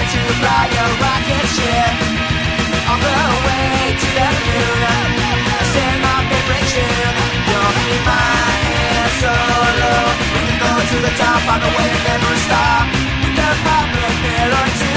to fly a rocket ship on the way to the moon. I sing my favorite tune. You'll be my hand solo. We can go to the top on the way and never stop. We can pop a pill or two.